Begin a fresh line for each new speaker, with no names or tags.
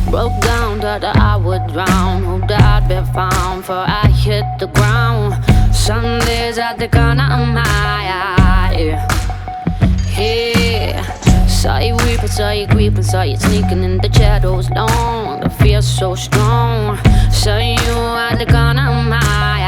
Broke down that I would drown. Hoped that I'd be found for I hit the ground. Some days at the corner of my eye. Yeah. Saw you weeping, saw you creeping, saw you sneaking in the shadows long. The fear so strong. Saw you at the corner of my eye.